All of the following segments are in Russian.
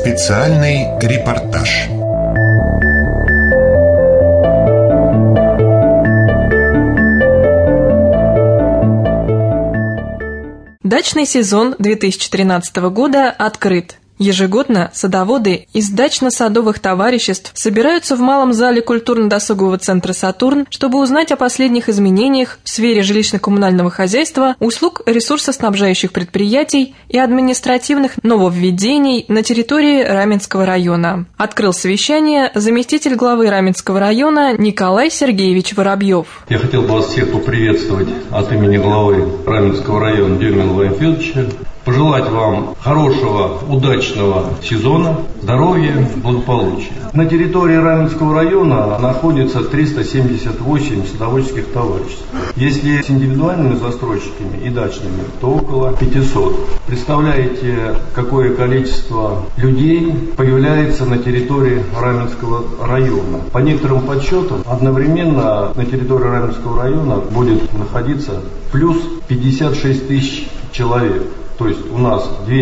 Специальный репортаж. Дачный сезон 2013 года открыт. Ежегодно садоводы из дачно-садовых товариществ собираются в малом зале культурно-досугового центра «Сатурн», чтобы узнать о последних изменениях в сфере жилищно-коммунального хозяйства, услуг ресурсоснабжающих предприятий и административных нововведений на территории Раменского района. Открыл совещание заместитель главы Раменского района Николай Сергеевич Воробьев. Я хотел бы вас всех поприветствовать от имени главы Раменского района Демина Владимира Федоровича. Пожелать вам хорошего, удачного сезона, здоровья, благополучия. На территории Раменского района находится 378 садоводческих товариществ. Если с индивидуальными застройщиками и дачными, то около 500. Представляете, какое количество людей появляется на территории Раменского района. По некоторым подсчетам, одновременно на территории Раменского района будет находиться плюс 56 тысяч человек. То есть у нас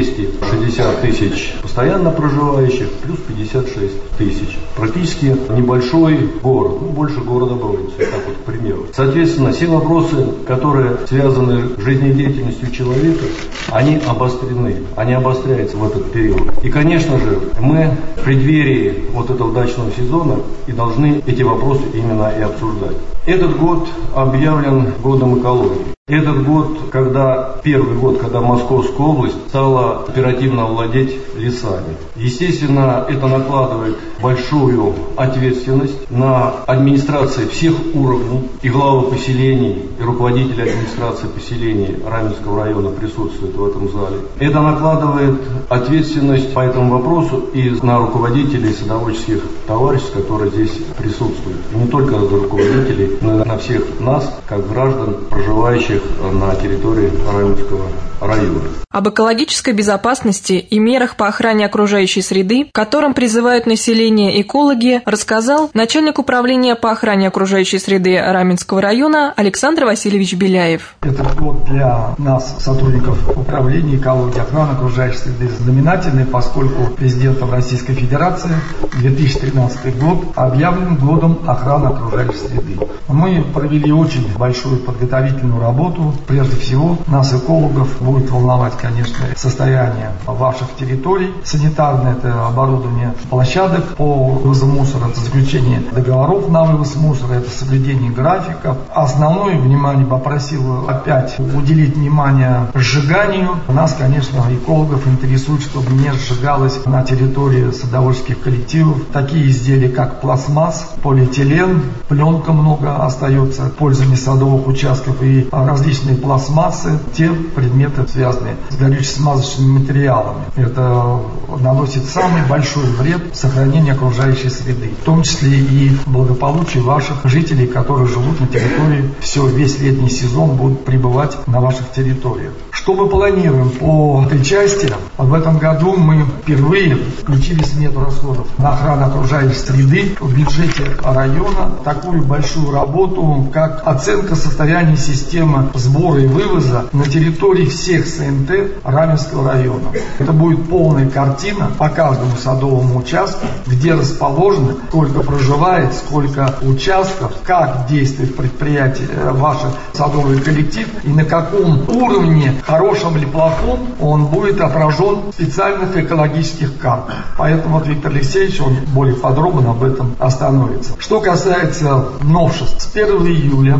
260 тысяч постоянно проживающих, плюс 56 тысяч. Практически небольшой город, больше города Броницы, так вот, к примеру. Соответственно, все вопросы, которые связаны с жизнедеятельностью человека, они обострены, они обостряются в этот период. И, конечно же, мы в преддверии вот этого дачного сезона и должны эти вопросы именно и обсуждать. Этот год объявлен годом экологии. Этот год, первый год, когда Московская область стала оперативно владеть лесами. Естественно, это накладывает большую ответственность на администрации всех уровней, и главы поселений, и руководители администрации поселений Раменского района присутствуют в этом зале. Это накладывает ответственность по этому вопросу и на руководителей садоводческих товариществ, которые здесь присутствуют. И не только на руководителей, но и на всех нас, как граждан, проживающих на территории Раменского района. Об экологической безопасности и мерах по охране окружающей среды, к которым призывают население экологи, рассказал начальник управления по охране окружающей среды Раменского района Александр Васильевич Беляев. Этот год для нас, сотрудников управления экологии и охраны окружающей среды, знаменательный, поскольку президентом Российской Федерации 2013 год объявлен годом охраны окружающей среды. Мы провели очень большую подготовительную работу. Прежде всего, нас, экологов, будет волновать, конечно, состояние ваших территорий. Санитарное – это оборудование площадок по вывозу мусора, это заключение договоров на вывоз мусора, это соблюдение графиков. Основное внимание попросил опять уделить внимание сжиганию. Нас, конечно, экологов интересует, чтобы не сжигалось на территории садоводческих коллективов такие изделия, как пластмасс, полиэтилен, пленка много остается, пользование садовых участков и различные пластмассы, те предметы, связанные с горюче-смазочными материалами. Это наносит самый большой вред сохранению окружающей среды, в том числе и благополучию ваших жителей, которые живут на территории, весь летний сезон будут пребывать на ваших территориях. Что мы планируем по этой части? В этом году мы впервые включили в смету расходов на охрану окружающей среды в бюджете района такую большую работу, как оценка состояния системы сбора и вывоза на территории всех СНТ Раменского района. Это будет полная картина по каждому садовому участку, где расположено, сколько проживает, сколько участков, как действует предприятие, ваш садовый коллектив и на каком уровне, хорошем или плохом, он будет отражен в специальных экологических картах. Поэтому Виктор Алексеевич, он более подробно об этом остановится. Что касается новшеств, с 1 июля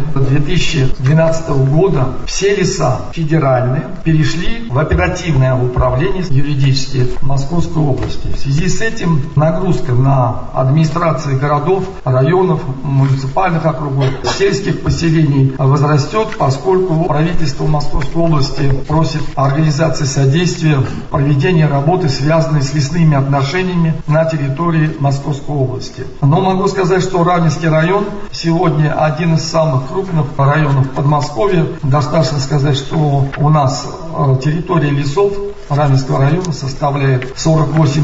2012 года все леса федеральные перешли в оперативное управление юридически Московской области. В связи с этим нагрузка на администрации городов, районов, муниципальных округов, сельских поселений возрастет, поскольку правительство Московской области просит организации содействия проведения работы, связанной с лесными отношениями на территории Московской области. Но могу сказать, что Раменский район сегодня один из самых крупных районов Подмосковья. Достаточно сказать, что у нас территория лесов Раменского района составляет 48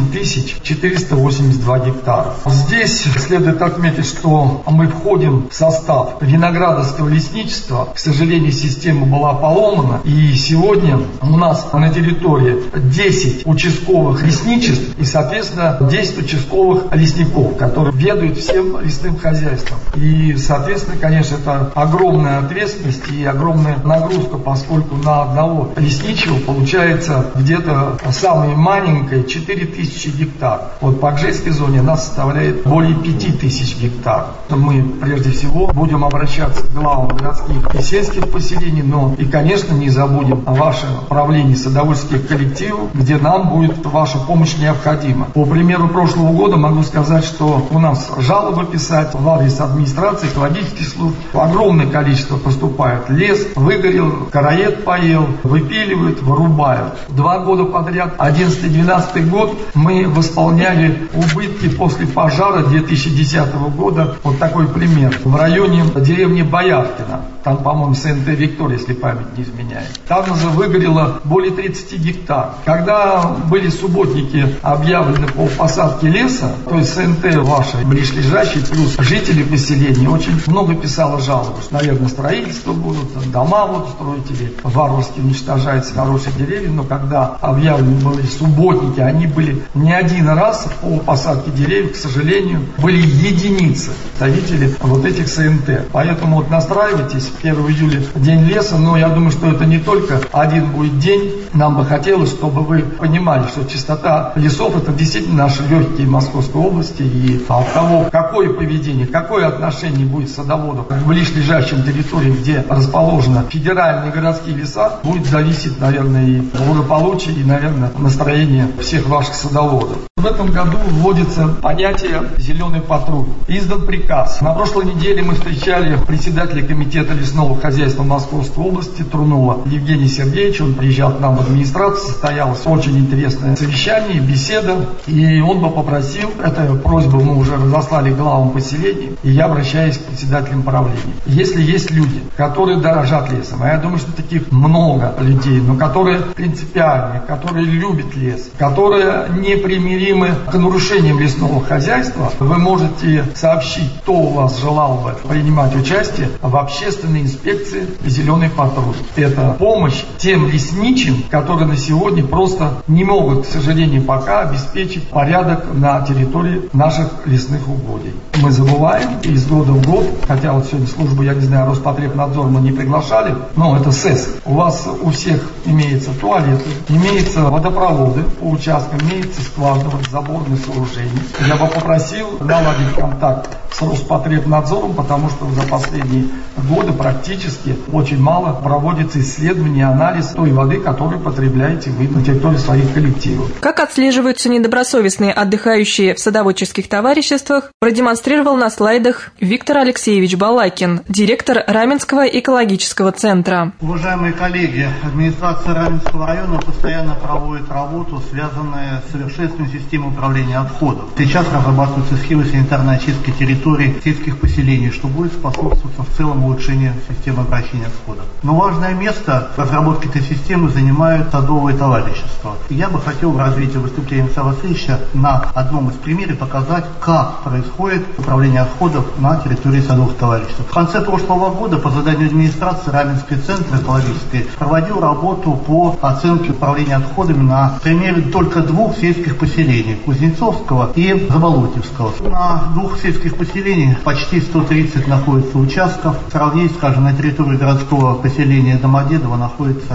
482 гектара. Здесь следует отметить, что мы входим в состав виноградарского лесничества. К сожалению, система была поломана, и сегодня у нас на территории 10 участковых лесничеств и, соответственно, 10 участковых лесников, которые ведают всем лесным хозяйством. И, соответственно, конечно, это огромная ответственность и огромная нагрузка, поскольку на одного лесничего получается где-то самое маленькое 4000 гектар. Вот по Акжейской зоне у нас составляет более 5000 гектар. Мы прежде всего будем обращаться к главам городских и сельских поселений, но и, конечно, не забудем о вашем управлении садоводческих коллективов, где нам будет ваша помощь необходима. По примеру прошлого года могу сказать, что у нас жалобы писать в адрес администрации, экологических служб. Огромное количество поступает. Лес выгорел, короед поел, выпиливают, вырубают. 2 года подряд, 11-12 год, мы восполняли убытки после пожара 2010 года. Вот такой пример. В районе деревни Бояркино, там, по-моему, СНТ «Виктория», если память не изменяет. Там уже выгорело более 30 гектар. Когда были субботники объявлены по посадке леса, то есть СНТ ваши ближайшие, плюс жители поселения, очень много писало жалобы, что, наверное, строительство будут, дома будут строить или варварски уничтожаются хорошие деревья, но когда объявлены были субботники, они были не один раз по посадке деревьев, к сожалению, были единицы представителей вот этих СНТ. Поэтому вот настраивайтесь, 1 июля день леса, но я думаю, что это не только один будет день. Нам бы хотелось, чтобы вы понимали, что чистота лесов — это действительно наши легкие Московской области, и от того, какое поведение, какое отношение будет садоводов к ближайшим территориям, где расположены федеральные городские леса, будет зависеть, наверное, и благополучие, и, наверное, настроение всех ваших садоводов. В этом году вводится понятие «зеленый патруль». Издан приказ. На прошлой неделе мы встречали председателя комитета лесного хозяйства Московской области Трунула Евгения Сергеевича. Он приезжал к нам в администрацию, состоялось очень интересное совещание, беседа. И он бы попросил, эту просьбу мы уже разослали главам поселений, и я обращаюсь к председателям правления. Если есть люди, которые дорожат лесом, а я думаю, что таких много людей, но которые принципиальные, которые любят лес, которые непримиримы к нарушениям лесного хозяйства, вы можете сообщить, кто у вас желал бы принимать участие в общественной инспекции «Зеленый патруль». Это помощь тем лесничим, которые на сегодня просто не могут, к сожалению, пока обеспечить порядок на территории наших лесных угодий. Мы забываем из года в год, хотя вот сегодня службу, я не знаю, Роспотребнадзор мы не приглашали, но это СЭС. У вас у всех имеются туалеты, имеются водопроводы по участкам, имеются скважины, заборные сооружения. Я бы попросил наладить контакт с Роспотребнадзором, потому что за последние годы практически очень мало проводится исследований и анализ той воды, которую потребляете вы на территории своих коллективов. Как отслеживаются недобросовестные отдыхающие в садоводческих товариществах, продемонстрировал на слайдах Виктор Алексеевич Балакин, директор Раменского экологического центра. Уважаемые коллеги, администрация Раменского района постоянно проводит работу, связанную с совершенствованием системы управления отходов. Сейчас разрабатываются схемы санитарной очистки территорий сельских поселений, что будет способствовать в целом улучшению системы обращения отходов. Но важное место в разработке этой системы занимают садовые товарищества. И я бы хотел в развитии выступления Александра Васильевича на одном из примеров показать, как происходит управление отходов на территории садовых товариществ. В конце прошлого года по заданию администрации Раменский центр экологический проводил работу по оценке управления отходами на примере только 2 сельских поселений – Кузнецовского и Заболотьевского. На 2 сельских поселениях почти 130 находится участков. Сравнить, скажем, на территории городского поселения Домодедово находится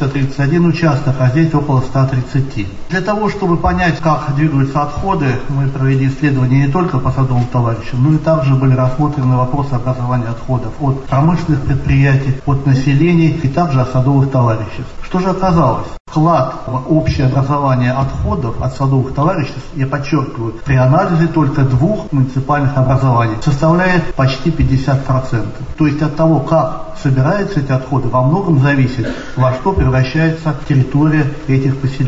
331 участок, а здесь около 130. Для того, чтобы понять, как двигаются отходы, мы провели исследования не только по садовым товарищам, но и также были рассмотрены вопросы образования отходов от промышленных предприятий, от населения и также от садовых товариществ. Что же оказалось? Вклад в общее образование отходов от садовых товариществ, я подчеркиваю, при анализе только 2 муниципальных образований составляет почти 50%. То есть от того, как собираются эти отходы, во многом зависит, во что превращается территория этих поселений.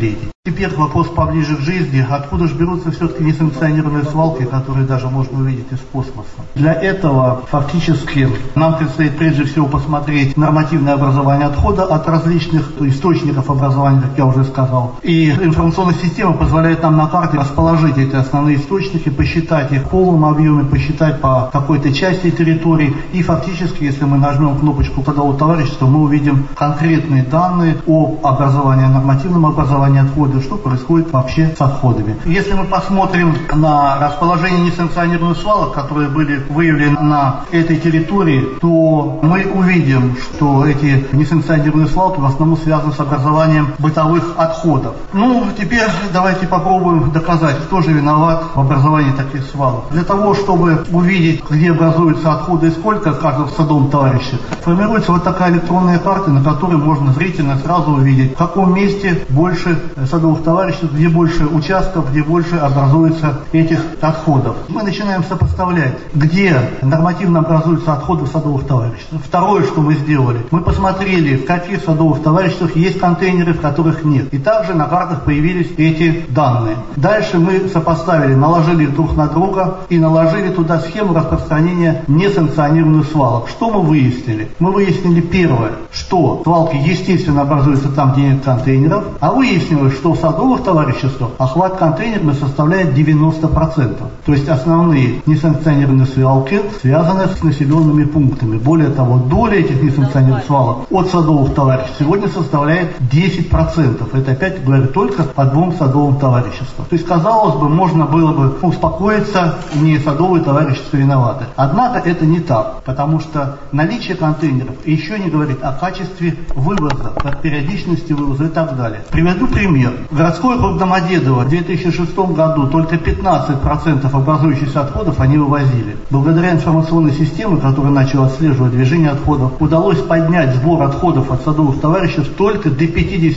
Теперь вопрос поближе к жизни. Откуда же берутся все-таки несанкционированные свалки, которые даже можно увидеть из космоса? Для этого фактически нам предстоит прежде всего посмотреть нормативное образование отхода от различных источников образования, как я уже сказал. И информационная система позволяет нам на карте расположить эти основные источники, посчитать их в полном объеме, посчитать по какой-то части территории. И фактически, если мы нажмем кнопочку садового товарищества, мы увидим конкретные данные об образовании, нормативном образовании отхода, что происходит вообще с отходами. Если мы посмотрим на расположение несанкционированных свалок, которые были выявлены на этой территории, то мы увидим, что эти несанкционированные свалки в основном связаны с образованием бытовых отходов. Теперь давайте попробуем доказать, кто же виноват в образовании таких свалок. Для того, чтобы увидеть, где образуются отходы и сколько в каждом садовом товарище, формируется вот такая электронная карта, на которой можно зрительно сразу увидеть, в каком месте больше садовых товариществ, где больше участков, где больше образуется этих отходов. Мы начинаем сопоставлять, где нормативно образуются отходы в садовых товариществах. Второе, что мы сделали, мы посмотрели, в каких садовых товариществах есть контейнеры, в которых нет. И также на картах появились эти данные. Дальше мы сопоставили, наложили их друг на друга и наложили туда схему распространения несанкционированных свалок. Что мы выяснили? Мы выяснили первое, что свалки естественно образуются там, где нет контейнеров, а выяснилось, что в садовых товариществах охват контейнерных составляет 90%. То есть основные несанкционированные свалки связаны с населенными пунктами. Более того, доля этих несанкционированных свалок от садовых товариществ сегодня составляет 10%. Это опять говорю только по 2 садовым товариществам. То есть, казалось бы, можно было бы успокоиться, не садовые товарищества виноваты. Однако это не так, потому что наличие контейнеров еще не говорит о качестве вывоза, о периодичности вывоза и так далее. Приведу пример. Городской округ Домодедово в 2006 году только 15% образующихся отходов они вывозили. Благодаря информационной системе, которая начала отслеживать движение отходов, удалось поднять сбор отходов от садовых товариществ только до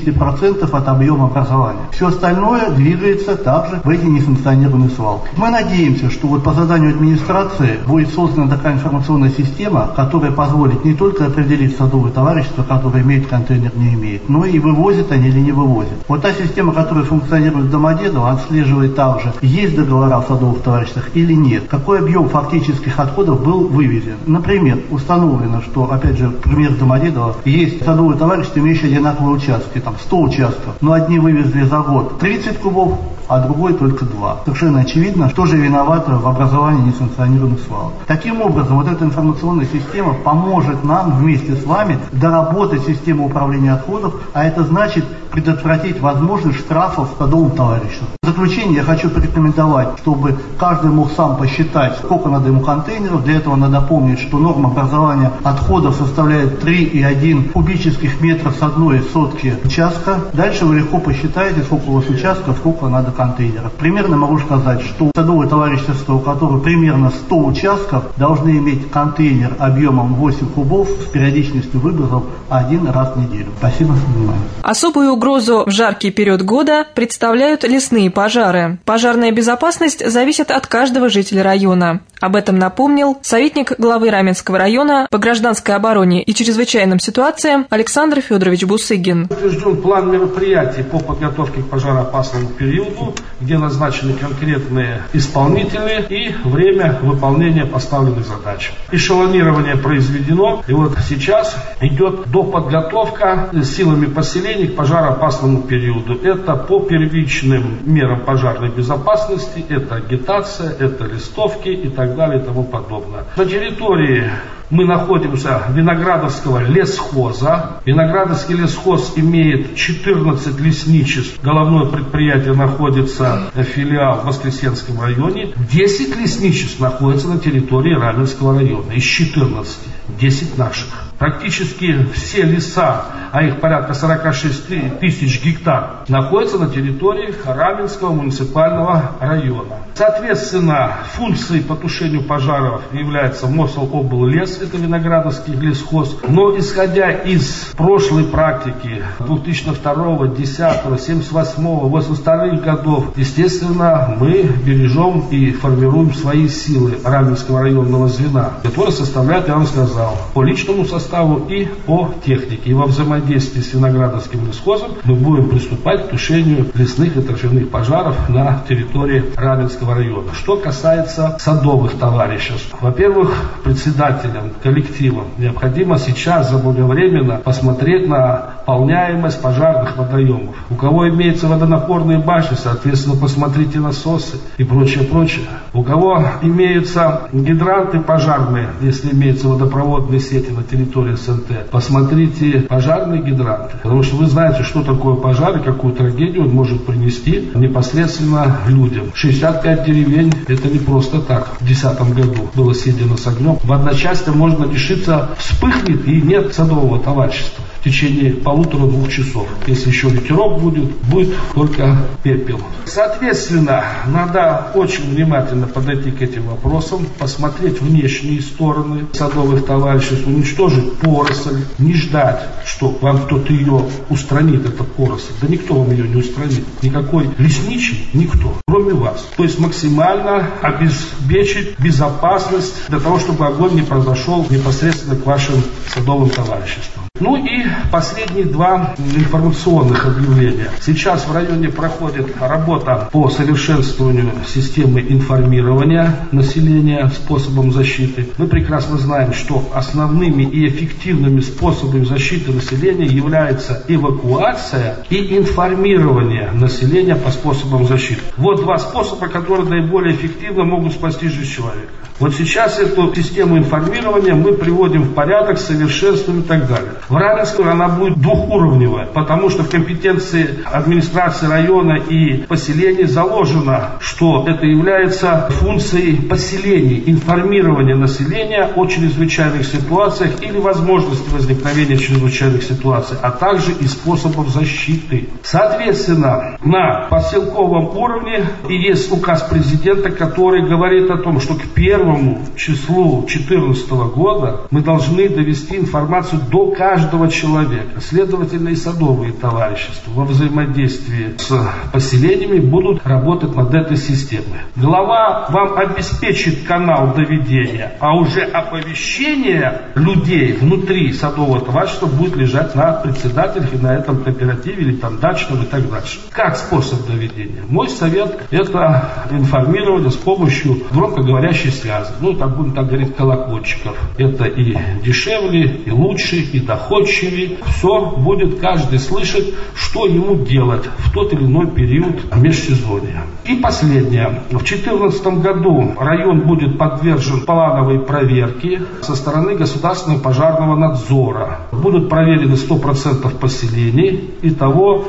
50% от объема образования. Все остальное двигается также в эти несанкционированные свалки. Мы надеемся, что вот по заданию администрации будет создана такая информационная система, которая позволит не только определить садовые товарищества, которые имеют контейнер, не имеют, но и вывозят они или не вывозят. Вот та система, которая функционирует в Домодедово, отслеживает также, есть договора в садовых товариществах или нет, какой объем фактических отходов был вывезен. Например, установлено, что, опять же, пример Домодедово, есть садовые товарищества, имеющие одинаковые участки, там 100 участков, но одни вывезли за год 30 кубов, а другой только 2. Совершенно очевидно, что же виновато в образовании несанкционированных свалок. Таким образом, вот эта информационная система поможет нам вместе с вами доработать систему управления отходов, а это значит предотвратить возможность штрафов садовым товарищам. В заключение я хочу порекомендовать, чтобы каждый мог сам посчитать, сколько надо ему контейнеров. Для этого надо помнить, что норма образования отходов составляет 3,1 кубических метра с одной сотки участка. Дальше вы легко посчитаете, сколько у вас участков, сколько надо контейнеров. Примерно могу сказать, что садовое товарищество, у которого примерно 100 участков, должны иметь контейнер объемом 8 кубов с периодичностью вывозов 1 раз в неделю. Спасибо за внимание. Особую угрозу в жаркий период года представляют лесные пожары. Пожарная безопасность зависит от каждого жителя района. Об этом напомнил советник главы Раменского района по гражданской обороне и чрезвычайным ситуациям Александр Федорович Бусыгин. Утвержден план мероприятий по подготовке к пожароопасному периоду, где назначены конкретные исполнители и время выполнения поставленных задач. Эшелонирование произведено, и вот сейчас идет доподготовка силами поселений к пожароопасному периоду. Это по первичным мерам пожарной безопасности, это агитация, это листовки и так далее и тому подобное. На территории мы находимся Виноградовского лесхоза. Виноградовский лесхоз имеет 14 лесничеств. Головное предприятие находится, филиал в Воскресенском районе. 10 лесничеств находятся на территории Раменского района. Из 14. 10 наших. Практически все леса, а их порядка 46 тысяч гектар, находятся на территории Раменского муниципального района. Соответственно, функцией по тушению пожаров является Мособллес, это Виноградовский лесхоз. Но исходя из прошлой практики 2002, 10, 78, 82 годов, естественно, мы бережем и формируем свои силы Раменского районного звена, которые составляют, я вам сказал, по личному составу составу и по технике. И во взаимодействии с Виноградовским лесхозом мы будем приступать к тушению лесных и торфяных пожаров на территории Раменского района. Что касается садовых товариществ. Во-первых, председателям, коллективам необходимо сейчас заблаговременно посмотреть на наполняемость пожарных водоемов. У кого имеются водонапорные башни, соответственно, посмотрите насосы и прочее. У кого имеются гидранты пожарные, если имеются водопроводные сети на территории СНТ, посмотрите пожарные гидранты. Потому что вы знаете, что такое пожар и какую трагедию он может принести непосредственно людям. 65 деревень – это не просто так. В 2010 году было съедено с огнем. В одночасье можно лишиться, вспыхнет и нет садового товарищества в течение 1,5-2 часов. Если еще ветерок будет только пепел. Соответственно, надо очень внимательно подойти к этим вопросам, посмотреть внешние стороны садовых товариществ, уничтожить поросль, не ждать, что вам кто-то ее устранит, эту поросль. Да никто вам ее не устранит. Никакой лесничий, никто, кроме вас. То есть максимально обеспечить безопасность для того, чтобы огонь не произошел непосредственно к вашим садовым товариществам. Ну и последние 2 информационных объявления. Сейчас в районе проходит работа по совершенствованию системы информирования населения способом защиты. Мы прекрасно знаем, что основными и эффективными способами защиты населения являются эвакуация и информирование населения по способам защиты. Вот 2 способа, которые наиболее эффективно могут спасти жизнь человека. Вот сейчас эту систему информирования мы приводим в порядок, совершенствуем и так далее. В Раменском она будет 2-уровневая, потому что в компетенции администрации района и поселений заложено, что это является функцией поселений, информирования населения о чрезвычайных ситуациях или возможности возникновения чрезвычайных ситуаций, а также и способов защиты. Соответственно, на поселковом уровне и есть указ президента, который говорит о том, что к 1 числу 2014 года мы должны довести информацию до каждого человека. Следовательно, и садовые товарищества во взаимодействии с поселениями будут работать над этой системой. Глава вам обеспечит канал доведения, а уже оповещение людей внутри садового товарищества будет лежать на председателях и на этом кооперативе или там дачном и так дальше. Как способ доведения? Мой совет – это информирование с помощью громкоговорящей связи. Ну, так будем так говорить, колокольчиков. Это и дешевле, и лучше, и доходчивее. Все будет каждый слышать, что ему делать в тот или иной период межсезонья. И последнее. В 2014 году район будет подвержен плановой проверке со стороны Государственного пожарного надзора. Будут проверены 100% поселений, итого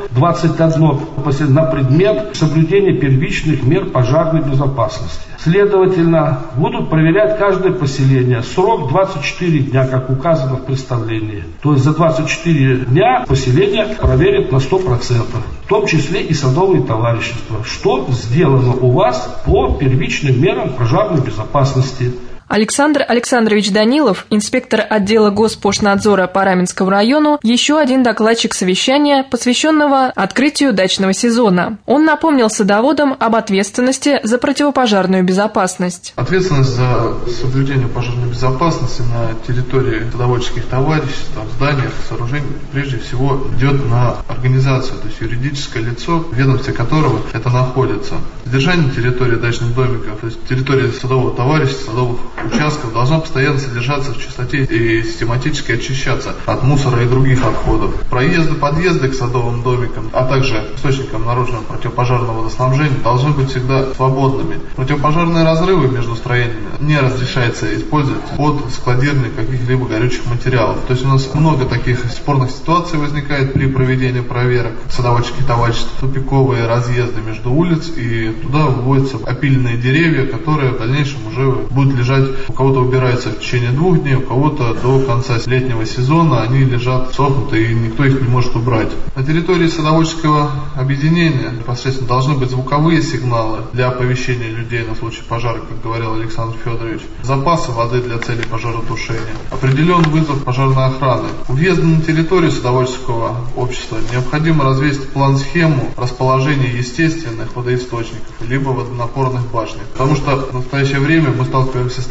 21 поселение на предмет соблюдения первичных мер пожарной безопасности. Следовательно, будут проверять каждое поселение. Срок 24 дня, как указано в представлении. То есть за 24 дня поселение проверят на 100%. В том числе и садовые товарищества. Что сделано у вас по первичным мерам пожарной безопасности. Александр Александрович Данилов, инспектор отдела Госпошнадзора по Раменскому району, еще один докладчик совещания, посвященного открытию дачного сезона. Он напомнил садоводам об ответственности за противопожарную безопасность. Ответственность за соблюдение пожарной безопасности на территории садоводческих товариществ, зданиях, сооружений, прежде всего идет на организацию, то есть юридическое лицо, в ведомстве которого это находится. Содержание территории дачных домиков, то есть территория садового товарищества, садовых участков должна постоянно содержаться в чистоте и систематически очищаться от мусора и других отходов. Проезды, подъезды к садовым домикам, а также источникам наружного противопожарного водоснабжения должны быть всегда свободными. Противопожарные разрывы между строениями не разрешается использовать под складирование каких-либо горючих материалов. То есть у нас много таких спорных ситуаций возникает при проведении проверок садоводческих товариществ. Тупиковые разъезды между улиц, и туда выводятся опиленные деревья, которые в дальнейшем уже будут лежать. У кого-то убирается в течение 2 дней, у кого-то до конца летнего сезона они лежат сохнутые, и никто их не может убрать. На территории садоводческого объединения непосредственно должны быть звуковые сигналы для оповещения людей на случай пожара, как говорил Александр Федорович, запасы воды для целей пожаротушения, определен вызов пожарной охраны. У въезда на территорию садоводческого общества необходимо развесить план-схему расположения естественных водоисточников либо водонапорных башен, потому что в настоящее время мы сталкиваемся с такой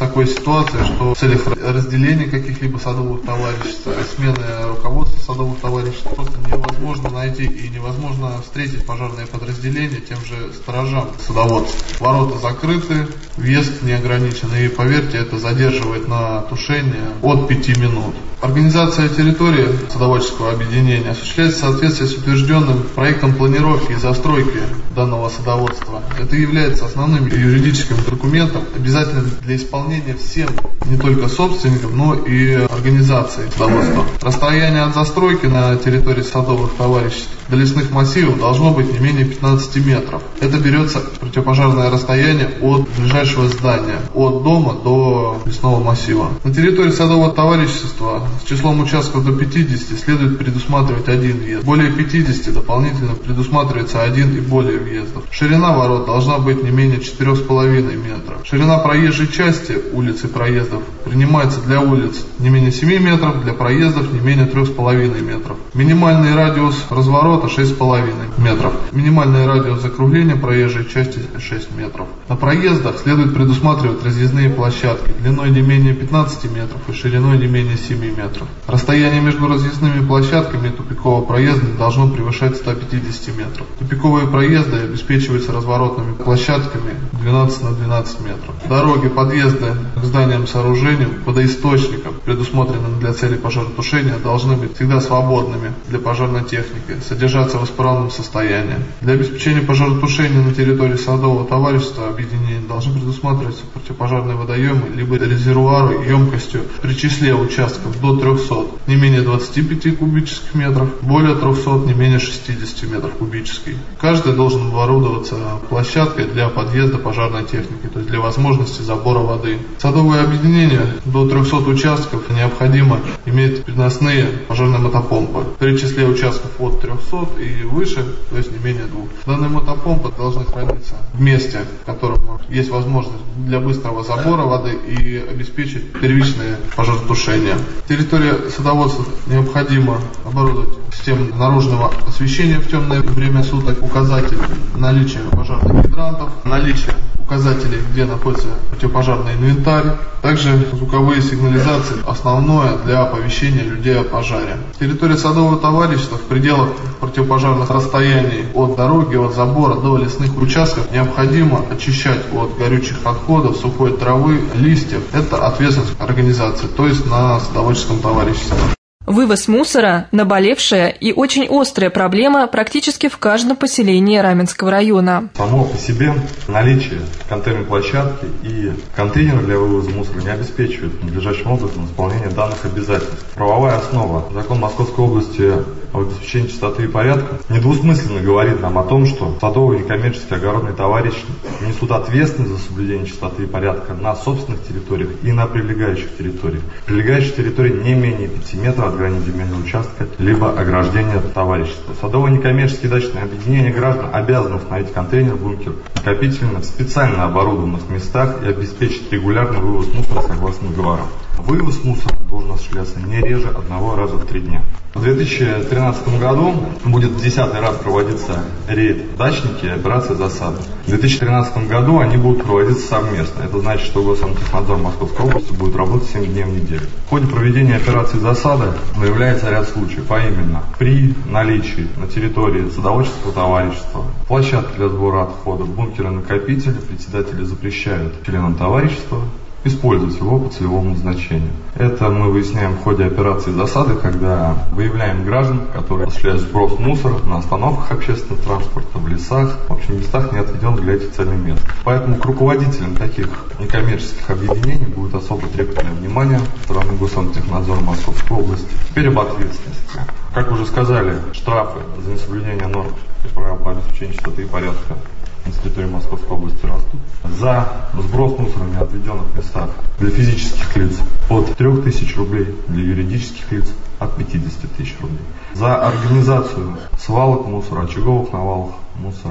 такой ситуации, что в целях разделения каких-либо садовых товариществ, смены руководства садовых товариществ просто невозможно найти и невозможно встретить пожарные подразделения тем же сторожам садоводства. Ворота закрыты, въезд не ограничен, и поверьте, это задерживает на тушение от 5 минут. Организация территории садоводческого объединения осуществляется в соответствии с утвержденным проектом планировки и застройки данного садоводства. Это является основным юридическим документом, обязательным для исполнения всем, не только собственникам, но и организациям садоводства. Расстояние от застройки на территории садовых товариществ до лесных массивов должно быть не менее 15 метров. Это берется противопожарное расстояние от ближайшего здания, от дома до лесного массива. На территории садового товарищества с числом участков до 50 следует предусматривать один въезд. Более 50 дополнительно предусматривается один и более въездов. Ширина ворот должна быть не менее 4,5 метров. Ширина проезжей части улиц и проездов принимается для улиц не менее 7 метров, для проездов не менее 3,5 метров. Минимальный радиус разворота 6,5 метров. Минимальный радиус закругления проезжей части 6 метров. На проездах следует предусматривать разъездные площадки длиной не менее 15 метров и шириной не менее 7 метров. Расстояние между разъездными площадками и тупикового проезда не должно превышать 150 метров. Тупиковые проезды обеспечиваются разворотными площадками 12 на 12 метров. Дороги, подъезды к зданиям, сооружениям, водоисточникам, предусмотренным для целей пожаротушения, должны быть всегда свободными для пожарной техники, содержаться в исправном состоянии. Для обеспечения пожаротушения на территории садового товарищества объединения должны предусматриваться противопожарные водоемы либо резервуары емкостью при числе участков до 300 не менее 25 кубических метров, более 300 не менее 60 метров кубических. Каждый должен оборудоваться площадкой для подъезда пожарной техники, то есть для возможности забора воды. Садовое объединение до 300 участков необходимо иметь переносные пожарные мотопомпы. При числе участков от 300 и выше, то есть не менее 2. Данные мотопомпы должны храниться в месте, в котором есть возможность для быстрого забора воды и обеспечить первичное пожаротушение. Территория садоводства необходимо оборудовать систему наружного освещения в темное время суток, указатель наличия пожарных гидрантов, наличие указателей, где находится противопожарный инвентарь, также звуковые сигнализации, основное для оповещения людей о пожаре. Территория садового товарищества в пределах противопожарных расстояний от дороги, от забора до лесных участков необходимо очищать от горючих отходов, сухой травы, листьев. Это ответственность организации, то есть на садоводческом товариществе. Вывоз мусора – наболевшая и очень острая проблема практически в каждом поселении Раменского района. Само по себе наличие контейнерной площадки и контейнера для вывоза мусора не обеспечивает надлежащим образом исполнение данных обязательств. Правовая основа. Закон Московской области об обеспечении чистоты и порядка недвусмысленно говорит нам о том, что садовые некоммерческие огородные товарищи несут ответственность за соблюдение чистоты и порядка на собственных территориях и на прилегающих территориях. Прилегающие территории не менее 5 метров от границ земельного участка, либо ограждения товарищества. Садовые некоммерческие дачные объединения граждан обязаны установить контейнер-бункер накопительно в специально оборудованных местах и обеспечить регулярный вывоз мусора согласно договорам. Вывоз мусора должен осуществляться не реже 1 раза в 3 дня. В 2013 году будет в 10-й раз проводиться рейд «Дачники» и операция «Засада». В 2013 году они будут проводиться совместно. Это значит, что Госантехнадзор Московской области будет работать 7 дней в неделю. В ходе проведения операции «Засада» выявляется ряд случаев, а именно при наличии на территории садоводческого товарищества площадки для сбора отходов, бункеры-накопители, председатели запрещают членам товарищества использовать его по целевому назначению. Это мы выясняем в ходе операции «Засады», когда выявляем граждан, которые осуществляют сброс мусора на остановках общественного транспорта, в лесах, в общем, местах, не отведенных для этих цельных мест. Поэтому к руководителям таких некоммерческих объединений будет особо трепетное внимание со стороны Госантехнадзора Московской области. Теперь об ответственности. Как уже сказали, штрафы за несоблюдение норм и правил по обеспечению чистоты и порядка на территории Московской области растут. За сброс мусора в неотведенных местах для физических лиц от 3000 рублей, для юридических лиц от 50 тысяч рублей. За организацию свалок мусора, очаговых навалов мусора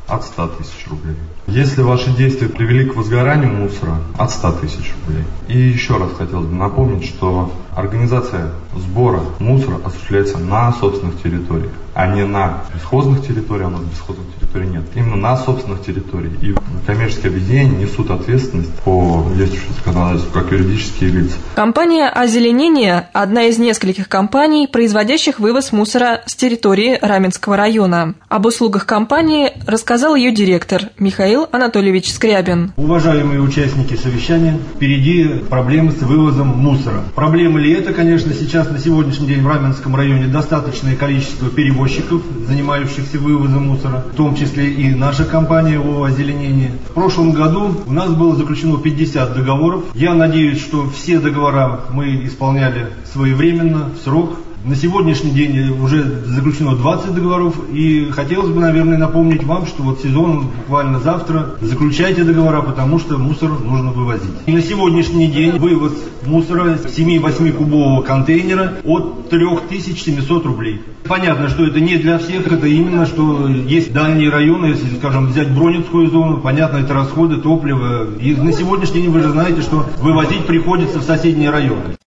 от 100 тысяч рублей. Если ваши действия привели к возгоранию мусора, от 100 тысяч рублей. И еще раз хотелось бы напомнить, что организация сбора мусора осуществляется на собственных территориях, а не на бесхозных территориях. У нас бесхозных территорий нет. Именно на собственных территориях. И коммерческие объединения несут ответственность по действующему законодательству как юридические лица. Компания «Озеленение» – одна из нескольких компаний, производящих вывоз мусора с территории Раменского района. Об услугах компании рассказал ее директор Михаил Анатольевич Скрябин. Уважаемые участники совещания, впереди проблемы с вывозом мусора. Проблема ли это, конечно, сейчас на сегодняшний день в Раменском районе достаточное количество перевозчиков, занимающихся вывозом мусора, в том числе и наша компания ООО «Озеленение». В прошлом году у нас было заключено 50 договоров. Я надеюсь, что все договора мы исполняли своевременно, в срок. На сегодняшний день уже заключено 20 договоров, и хотелось бы, наверное, напомнить вам, что вот сезон буквально завтра, заключайте договора, потому что мусор нужно вывозить. И на сегодняшний день вывоз мусора 7-8 кубового контейнера от 3700 рублей. Понятно, что это не для всех, это именно, что есть дальние районы, если, скажем, взять Бронинскую зону, понятно, это расходы топлива. И на сегодняшний день вы же знаете, что вывозить приходится в соседние районы.